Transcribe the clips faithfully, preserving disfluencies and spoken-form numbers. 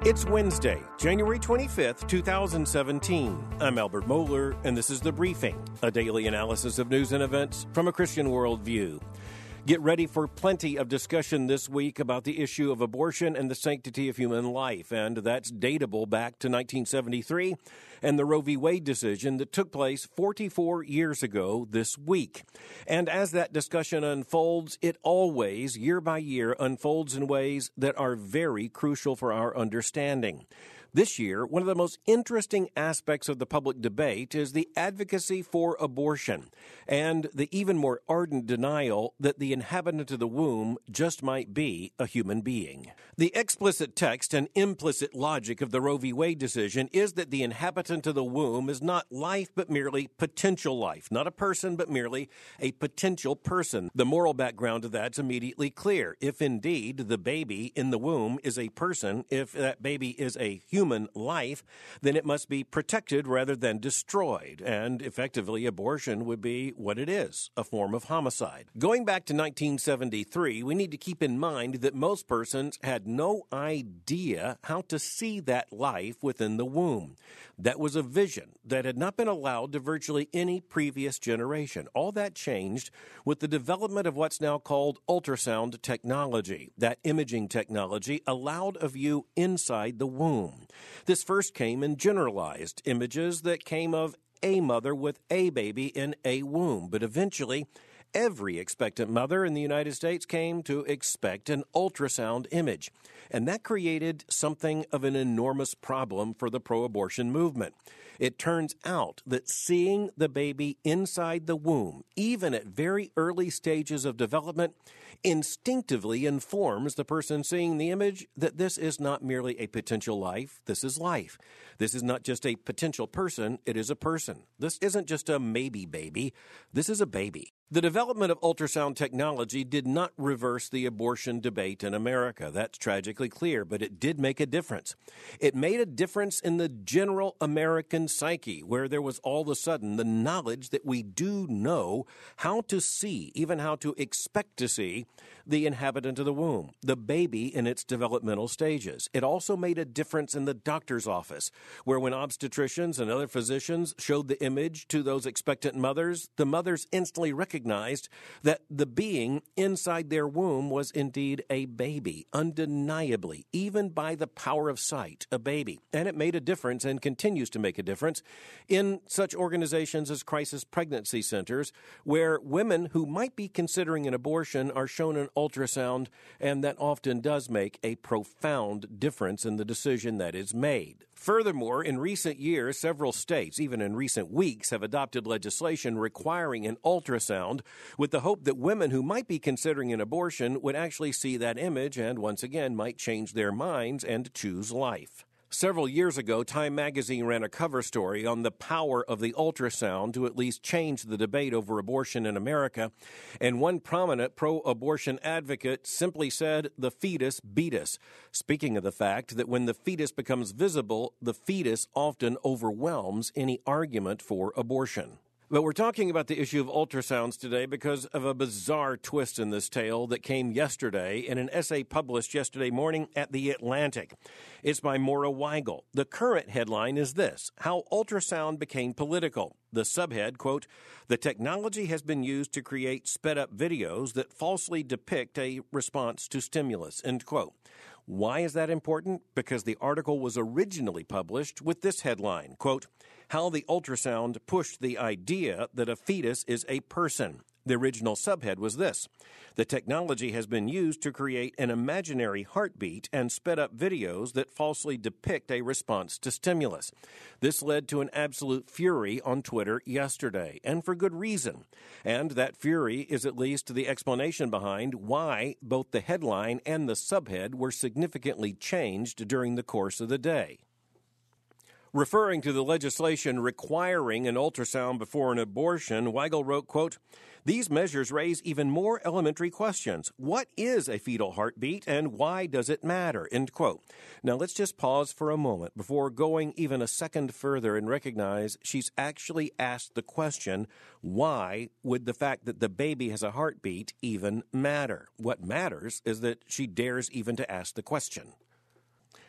It's Wednesday, January twenty-fifth, twenty seventeen. I'm Albert Mohler, and this is The Briefing, a daily analysis of news and events from a Christian worldview. Get ready for plenty of discussion this week about the issue of abortion and the sanctity of human life, and that's datable back to nineteen seventy-three and the Roe v. Wade decision that took place forty-four years ago this week. And as that discussion unfolds, it always, year by year, unfolds in ways that are very crucial for our understanding. This year, one of the most interesting aspects of the public debate is the advocacy for abortion and the even more ardent denial that the inhabitant of the womb just might be a human being. The explicit text and implicit logic of the Roe v. Wade decision is that the inhabitant of the womb is not life but merely potential life, not a person but merely a potential person. The moral background of that's immediately clear. If indeed the baby in the womb is a person, if that baby is a human human life, then it must be protected rather than destroyed, and effectively abortion would be what it is, a form of homicide. Going back to nineteen seventy-three, we need to keep in mind that most persons had no idea how to see that life within the womb. That was a vision that had not been allowed to virtually any previous generation. All that changed with the development of what's now called ultrasound technology. That imaging technology allowed a view inside the womb. This first came in generalized images that came of a mother with a baby in a womb, but eventually every expectant mother in the United States came to expect an ultrasound image, and that created something of an enormous problem for the pro-abortion movement. It turns out that seeing the baby inside the womb, even at very early stages of development, instinctively informs the person seeing the image that this is not merely a potential life, this is life. This is not just a potential person, it is a person. This isn't just a maybe baby, this is a baby. The development of ultrasound technology did not reverse the abortion debate in America. That's tragically clear, but it did make a difference. It made a difference in the general American psyche, where there was all of a sudden the knowledge that we do know how to see, even how to expect to see, the inhabitant of the womb, the baby in its developmental stages. It also made a difference in the doctor's office, where when obstetricians and other physicians showed the image to those expectant mothers, the mothers instantly recognized recognized that the being inside their womb was indeed a baby, undeniably, even by the power of sight, a baby. And it made a difference and continues to make a difference in such organizations as crisis pregnancy centers, where women who might be considering an abortion are shown an ultrasound, and that often does make a profound difference in the decision that is made. Furthermore, in recent years, several states, even in recent weeks, have adopted legislation requiring an ultrasound with the hope that women who might be considering an abortion would actually see that image and, once again, might change their minds and choose life. Several years ago, Time magazine ran a cover story on the power of the ultrasound to at least change the debate over abortion in America, and one prominent pro-abortion advocate simply said, "The fetus beat us," speaking of the fact that when the fetus becomes visible, the fetus often overwhelms any argument for abortion. But we're talking about the issue of ultrasounds today because of a bizarre twist in this tale that came yesterday in an essay published yesterday morning at The Atlantic. It's by Maura Weigel. The current headline is this: How Ultrasound Became Political. The subhead, quote, "The technology has been used to create sped-up videos that falsely depict a response to stimulus," end quote. Why is that important? Because the article was originally published with this headline, quote, "How the ultrasound pushed the idea that a fetus is a person." The original subhead was this: "The technology has been used to create an imaginary heartbeat and sped up videos that falsely depict a response to stimulus." This led to an absolute fury on Twitter yesterday, and for good reason. And that fury is at least the explanation behind why both the headline and the subhead were significantly changed during the course of the day. Referring to the legislation requiring an ultrasound before an abortion, Weigel wrote, quote, "These measures raise even more elementary questions. What is a fetal heartbeat and why does it matter?" End quote. Now let's just pause for a moment before going even a second further and recognize she's actually asked the question, why would the fact that the baby has a heartbeat even matter? What matters is that she dares even to ask the question.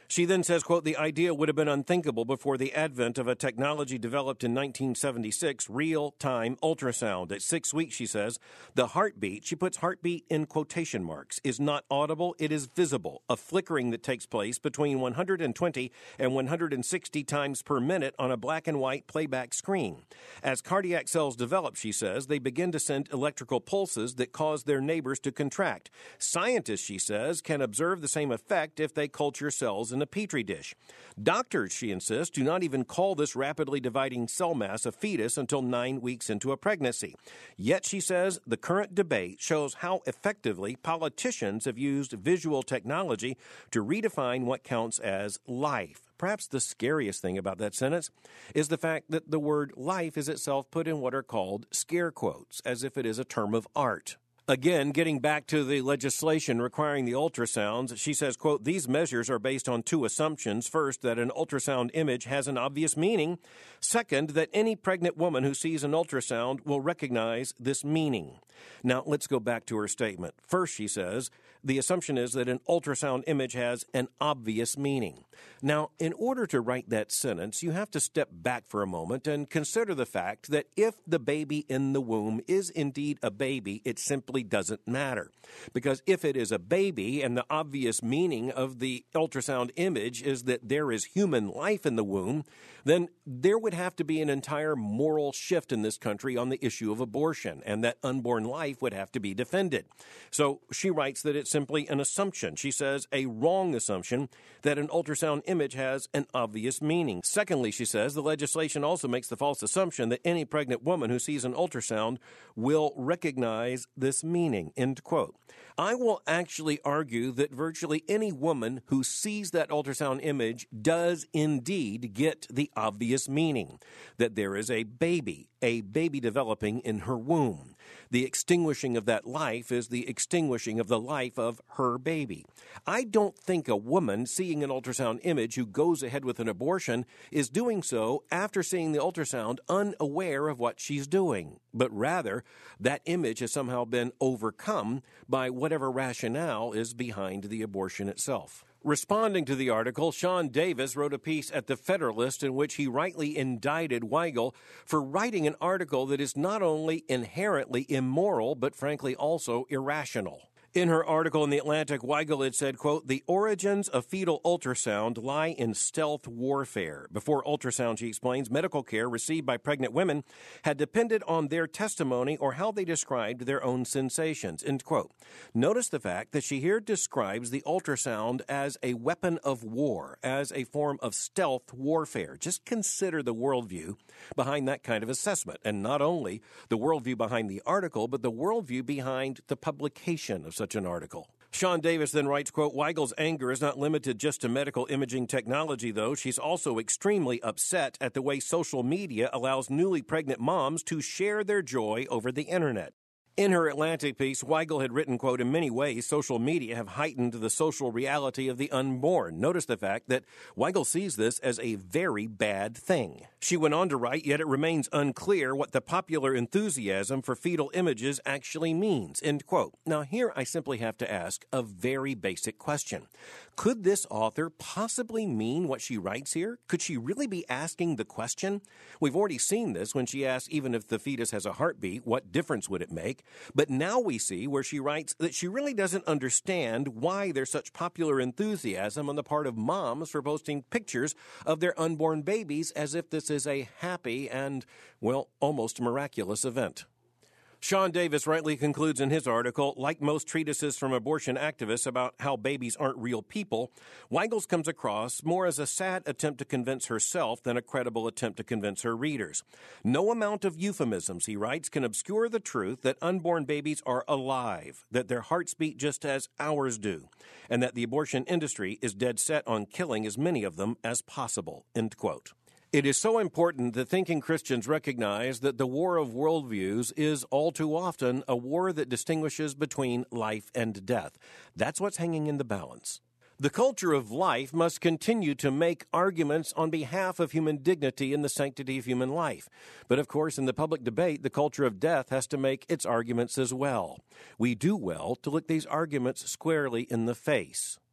She then says, quote, the idea would have been unthinkable before the advent of a technology developed in nineteen seventy-six, real-time ultrasound. At six weeks, she says, the heartbeat, she puts heartbeat in quotation marks, is not audible, it is visible, a flickering that takes place between one hundred twenty and one hundred sixty times per minute on a black and white playback screen. As cardiac cells develop, she says, they begin to send electrical pulses that cause their neighbors to contract. Scientists, she says, can observe the same effect if they culture cells in a petri dish. Doctors, she insists, do not even call this rapidly dividing cell mass a fetus until nine weeks into a pregnancy. Yet, she says, the current debate shows how effectively politicians have used visual technology to redefine what counts as life. Perhaps the scariest thing about that sentence is the fact that the word life is itself put in what are called scare quotes, as if it is a term of art. Again, getting back to the legislation requiring the ultrasounds, she says, quote, these measures are based on two assumptions. First, that an ultrasound image has an obvious meaning. Second, that any pregnant woman who sees an ultrasound will recognize this meaning. Now, let's go back to her statement. First, she says, the assumption is that an ultrasound image has an obvious meaning. Now, in order to write that sentence, you have to step back for a moment and consider the fact that if the baby in the womb is indeed a baby, it simply doesn't matter. Because if it is a baby and the obvious meaning of the ultrasound image is that there is human life in the womb, then there would have to be an entire moral shift in this country on the issue of abortion, and that unborn life would have to be defended. So she writes that it's simply an assumption. She says a wrong assumption that an ultrasound image has an obvious meaning. Secondly, she says the legislation also makes the false assumption that any pregnant woman who sees an ultrasound will recognize this meaning, end quote. I will actually argue that virtually any woman who sees that ultrasound image does indeed get the obvious meaning, that there is a baby, a baby developing in her womb. The extinguishing of that life is the extinguishing of the life of her baby. I don't think a woman seeing an ultrasound image who goes ahead with an abortion is doing so after seeing the ultrasound unaware of what she's doing, but rather that image has somehow been overcome by whatever rationale is behind the abortion itself. Responding to the article, Sean Davis wrote a piece at The Federalist in which he rightly indicted Weigel for writing an article that is not only inherently immoral, but frankly also irrational. In her article in The Atlantic, Weigel had said, quote, the origins of fetal ultrasound lie in stealth warfare. Before ultrasound, she explains, medical care received by pregnant women had depended on their testimony or how they described their own sensations, end quote. Notice the fact that she here describes the ultrasound as a weapon of war, as a form of stealth warfare. Just consider the worldview behind that kind of assessment, and not only the worldview behind the article, but the worldview behind the publication of such an article. Sean Davis then writes, quote, Weigel's anger is not limited just to medical imaging technology, though. She's also extremely upset at the way social media allows newly pregnant moms to share their joy over the internet. In her Atlantic piece, Weigel had written, quote, in many ways, social media have heightened the social reality of the unborn. Notice the fact that Weigel sees this as a very bad thing. She went on to write, yet it remains unclear what the popular enthusiasm for fetal images actually means, end quote. Now, here I simply have to ask a very basic question. Could this author possibly mean what she writes here? Could she really be asking the question? We've already seen this when she asks, even if the fetus has a heartbeat, what difference would it make? But now we see where she writes that she really doesn't understand why there's such popular enthusiasm on the part of moms for posting pictures of their unborn babies as if this is a happy and, well, almost miraculous event. Sean Davis rightly concludes in his article, like most treatises from abortion activists about how babies aren't real people, Weigel's comes across more as a sad attempt to convince herself than a credible attempt to convince her readers. No amount of euphemisms, he writes, can obscure the truth that unborn babies are alive, that their hearts beat just as ours do, and that the abortion industry is dead set on killing as many of them as possible, end quote. It is so important that thinking Christians recognize that the war of worldviews is all too often a war that distinguishes between life and death. That's what's hanging in the balance. The culture of life must continue to make arguments on behalf of human dignity and the sanctity of human life. But of course, in the public debate, the culture of death has to make its arguments as well. We do well to look these arguments squarely in the face.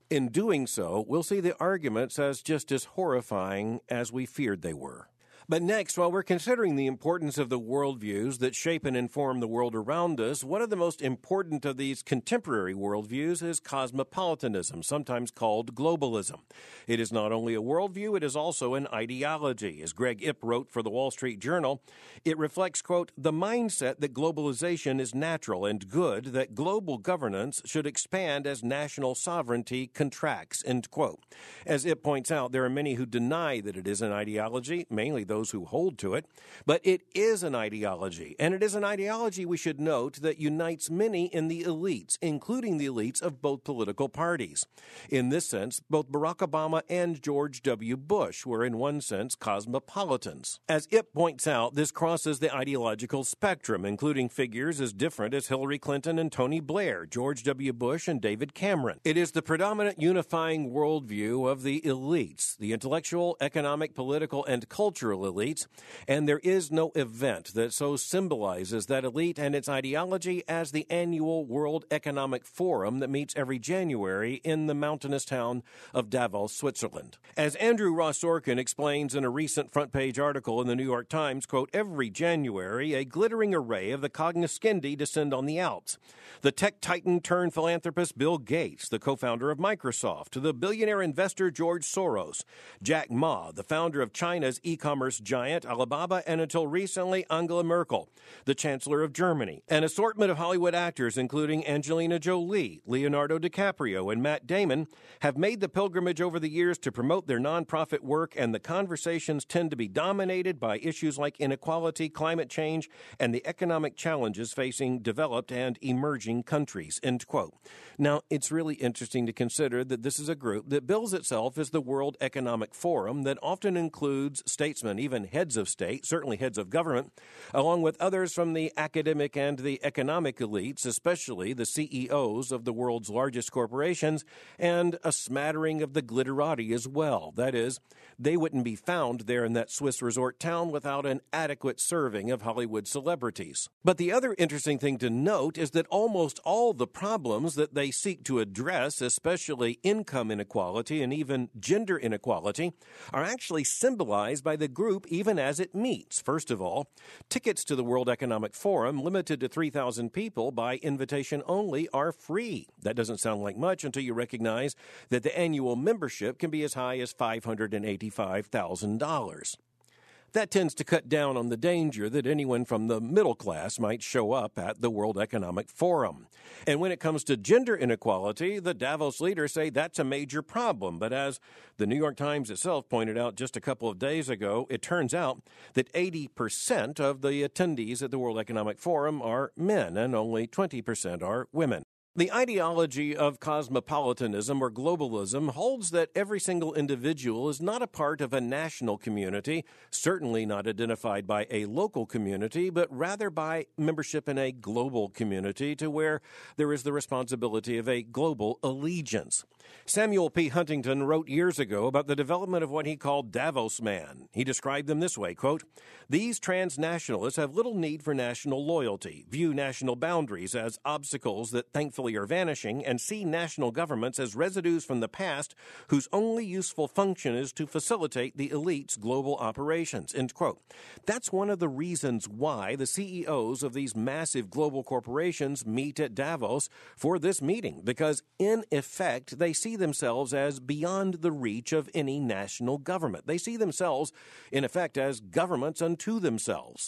In doing so, we'll see the arguments as just as horrifying as we feared they were. But next, while we're considering the importance of the worldviews that shape and inform the world around us, one of the most important of these contemporary worldviews is cosmopolitanism, sometimes called globalism. It is not only a worldview, it is also an ideology. As Greg Ip wrote for the Wall Street Journal, it reflects, quote, the mindset that globalization is natural and good, that global governance should expand as national sovereignty contracts, end quote. As Ip points out, there are many who deny that it is an ideology, mainly those those who hold to it, but it is an ideology, and it is an ideology, we should note, that unites many in the elites, including the elites of both political parties. In this sense, both Barack Obama and George W. Bush were in one sense cosmopolitans. As Ip points out, this crosses the ideological spectrum, including figures as different as Hillary Clinton and Tony Blair, George W. Bush and David Cameron. It is the predominant unifying worldview of the elites, the intellectual, economic, political, and cultural elites, and there is no event that so symbolizes that elite and its ideology as the annual World Economic Forum that meets every January in the mountainous town of Davos, Switzerland. As Andrew Ross Sorkin explains in a recent front-page article in the New York Times, quote, every January, a glittering array of the cognoscendi descend on the Alps. The tech titan turned philanthropist Bill Gates, the co-founder of Microsoft, to the billionaire investor George Soros, Jack Ma, the founder of China's e-commerce giant Alibaba, and until recently Angela Merkel, the Chancellor of Germany. An assortment of Hollywood actors, including Angelina Jolie, Leonardo DiCaprio, and Matt Damon, have made the pilgrimage over the years to promote their nonprofit work, and the conversations tend to be dominated by issues like inequality, climate change, and the economic challenges facing developed and emerging countries, end quote. Now, it's really interesting to consider that this is a group that bills itself as the World Economic Forum that often includes statesmen, even heads of state, certainly heads of government, along with others from the academic and the economic elites, especially the C E Os of the world's largest corporations, and a smattering of the glitterati as well. That is, they wouldn't be found there in that Swiss resort town without an adequate serving of Hollywood celebrities. But the other interesting thing to note is that almost all the problems that they seek to address, especially income inequality and even gender inequality, are actually symbolized by the group even as it meets. First of all, tickets to the World Economic Forum, limited to three thousand people by invitation only, are free. That doesn't sound like much until you recognize that the annual membership can be as high as five hundred eighty-five thousand dollars. That tends to cut down on the danger that anyone from the middle class might show up at the World Economic Forum. And when it comes to gender inequality, the Davos leaders say that's a major problem. But as the New York Times itself pointed out just a couple of days ago, it turns out that eighty percent of the attendees at the World Economic Forum are men and only twenty percent are women. The ideology of cosmopolitanism or globalism holds that every single individual is not a part of a national community, certainly not identified by a local community, but rather by membership in a global community to where there is the responsibility of a global allegiance. Samuel P. Huntington wrote years ago about the development of what he called Davos Man. He described them this way, quote, "These transnationalists have little need for national loyalty, view national boundaries as obstacles that thankfully are vanishing, and see national governments as residues from the past whose only useful function is to facilitate the elite's global operations," end quote. That's one of the reasons why the C E Os of these massive global corporations meet at Davos for this meeting, because in effect, they see themselves as beyond the reach of any national government. They see themselves, in effect, as governments unto themselves.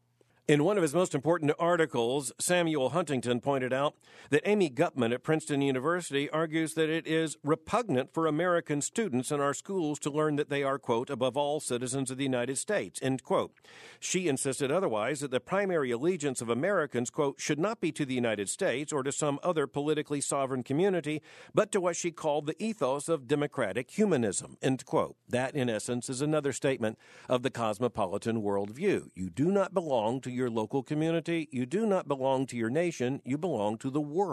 In one of his most important articles, Samuel Huntington pointed out that Amy Gutman at Princeton University argues that it is repugnant for American students in our schools to learn that they are, quote, above all citizens of the United States, end quote. She insisted otherwise, that the primary allegiance of Americans, quote, should not be to the United States or to some other politically sovereign community, but to what she called the ethos of democratic humanism, end quote. That, in essence, is another statement of the cosmopolitan worldview. You do not belong to your local community. You do not belong to your nation. You belong to the world.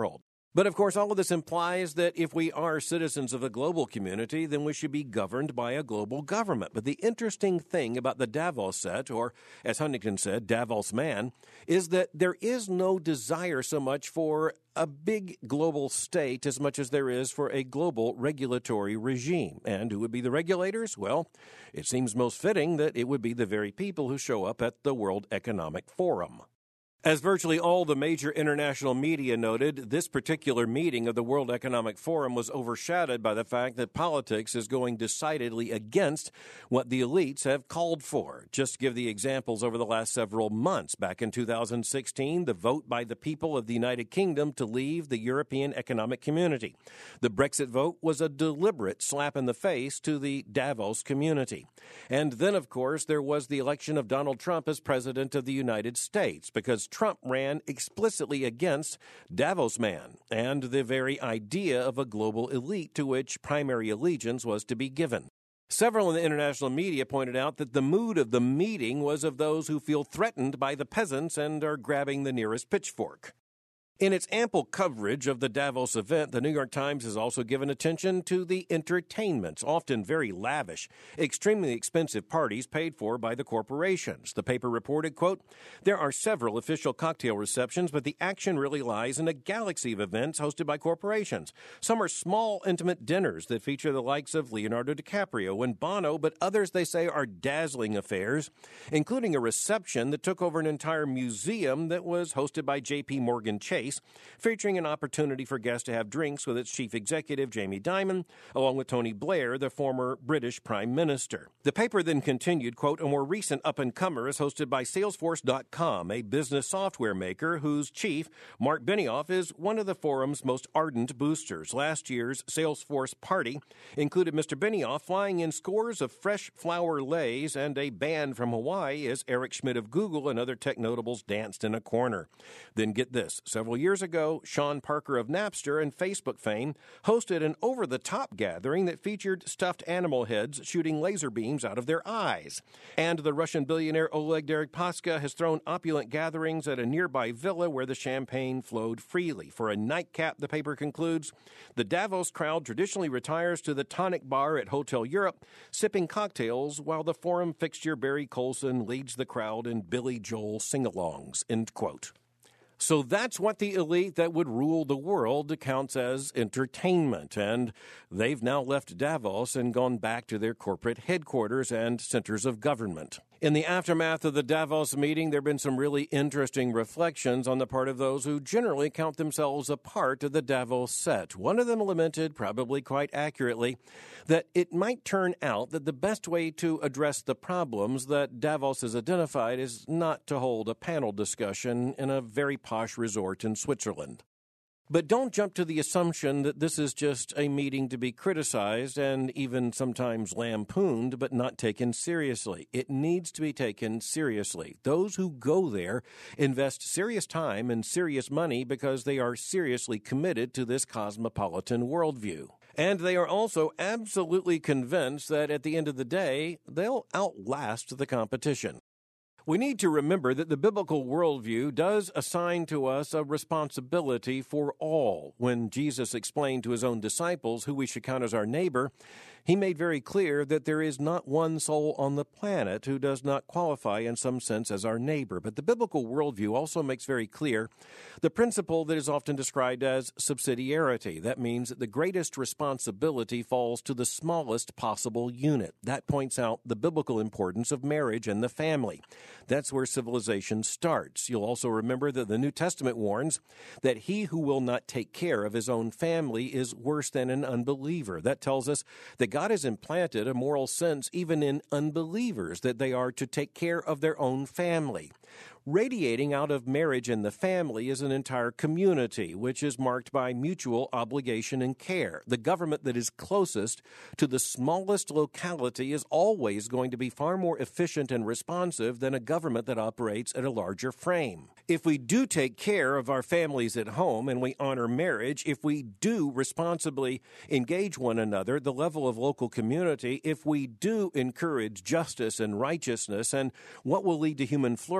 But of course, all of this implies that if we are citizens of a global community, then we should be governed by a global government. But the interesting thing about the Davos set, or as Huntington said, Davos man, is that there is no desire so much for a big global state as much as there is for a global regulatory regime. And who would be the regulators? Well, it seems most fitting that it would be the very people who show up at the World Economic Forum. As virtually all the major international media noted, this particular meeting of the World Economic Forum was overshadowed by the fact that politics is going decidedly against what the elites have called for. Just to give the examples over the last several months. Back in two thousand sixteen, the vote by the people of the United Kingdom to leave the European Economic Community. The Brexit vote was a deliberate slap in the face to the Davos community. And then, of course, there was the election of Donald Trump as President of the United States, because Trump ran explicitly against Davos man and the very idea of a global elite to which primary allegiance was to be given. Several in the international media pointed out that the mood of the meeting was of those who feel threatened by the peasants and are grabbing the nearest pitchfork. In its ample coverage of the Davos event, the New York Times has also given attention to the entertainments, often very lavish, extremely expensive parties paid for by the corporations. The paper reported, quote, "There are several official cocktail receptions, but the action really lies in a galaxy of events hosted by corporations. Some are small, intimate dinners that feature the likes of Leonardo DiCaprio and Bono, but others, they say, are dazzling affairs, including a reception that took over an entire museum that was hosted by J P Morgan Chase, featuring an opportunity for guests to have drinks with its chief executive, Jamie Dimon, along with Tony Blair, the former British Prime Minister." The paper then continued, quote, "A more recent up-and-comer is hosted by Salesforce dot com, a business software maker whose chief, Mark Benioff, is one of the forum's most ardent boosters. Last year's Salesforce party included Mister Benioff flying in scores of fresh flower leis, and a band from Hawaii as Eric Schmidt of Google and other tech notables danced in a corner. Then get this, several years ago, Sean Parker of Napster and Facebook fame hosted an over-the-top gathering that featured stuffed animal heads shooting laser beams out of their eyes. And the Russian billionaire Oleg Deripaska has thrown opulent gatherings at a nearby villa where the champagne flowed freely. For a nightcap, the paper concludes, the Davos crowd traditionally retires to the tonic bar at Hotel Europe, sipping cocktails while the forum fixture Barry Colson leads the crowd in Billy Joel sing-alongs, end quote. So that's what the elite that would rule the world counts as entertainment. And they've now left Davos and gone back to their corporate headquarters and centers of government. In the aftermath of the Davos meeting, there have been some really interesting reflections on the part of those who generally count themselves a part of the Davos set. One of them lamented, probably quite accurately, that it might turn out that the best way to address the problems that Davos has identified is not to hold a panel discussion in a very posh resort in Switzerland. But don't jump to the assumption that this is just a meeting to be criticized and even sometimes lampooned, but not taken seriously. It needs to be taken seriously. Those who go there invest serious time and serious money because they are seriously committed to this cosmopolitan worldview. And they are also absolutely convinced that at the end of the day, they'll outlast the competition. We need to remember that the biblical worldview does assign to us a responsibility for all. When Jesus explained to his own disciples who we should count as our neighbor, he made very clear that there is not one soul on the planet who does not qualify in some sense as our neighbor. But the biblical worldview also makes very clear the principle that is often described as subsidiarity. That means that the greatest responsibility falls to the smallest possible unit. That points out the biblical importance of marriage and the family. That's where civilization starts. You'll also remember that the New Testament warns that he who will not take care of his own family is worse than an unbeliever. That tells us that God has implanted a moral sense even in unbelievers that they are to take care of their own family. Radiating out of marriage and the family is an entire community, which is marked by mutual obligation and care. The government that is closest to the smallest locality is always going to be far more efficient and responsive than a government that operates at a larger frame. If we do take care of our families at home and we honor marriage, if we do responsibly engage one another, the level of local community, if we do encourage justice and righteousness and what will lead to human flourishing,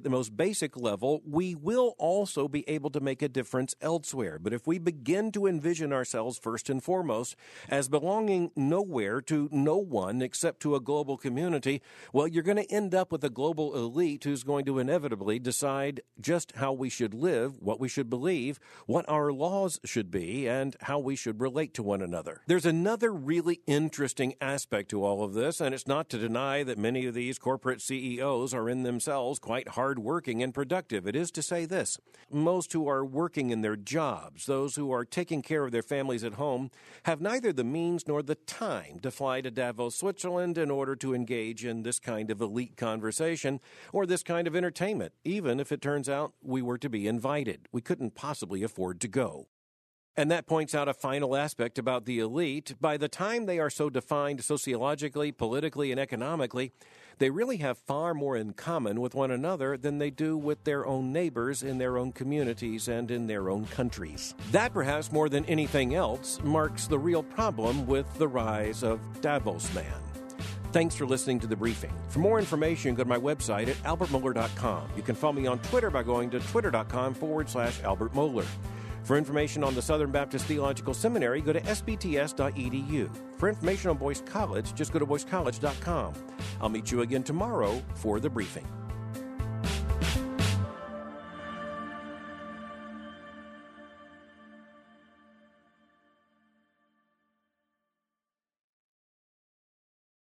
at the most basic level, we will also be able to make a difference elsewhere. But if we begin to envision ourselves first and foremost as belonging nowhere to no one except to a global community, well, you're going to end up with a global elite who's going to inevitably decide just how we should live, what we should believe, what our laws should be, and how we should relate to one another. There's another really interesting aspect to all of this, and it's not to deny that many of these corporate C E Os are in themselves quite hardworking and productive. It is to say this: most who are working in their jobs, those who are taking care of their families at home, have neither the means nor the time to fly to Davos, Switzerland in order to engage in this kind of elite conversation or this kind of entertainment, even if it turns out we were to be invited. We couldn't possibly afford to go. And that points out a final aspect about the elite. By the time they are so defined sociologically, politically, and economically, they really have far more in common with one another than they do with their own neighbors in their own communities and in their own countries. That, perhaps more than anything else, marks the real problem with the rise of Davos Man. Thanks for listening to The Briefing. For more information, go to my website at albert mohler dot com. You can follow me on Twitter by going to twitter.com forward slash Albert Mohler. For information on the Southern Baptist Theological Seminary, go to s b t s dot e d u. For information on Boyce College, just go to boyce college dot com. I'll meet you again tomorrow for The Briefing.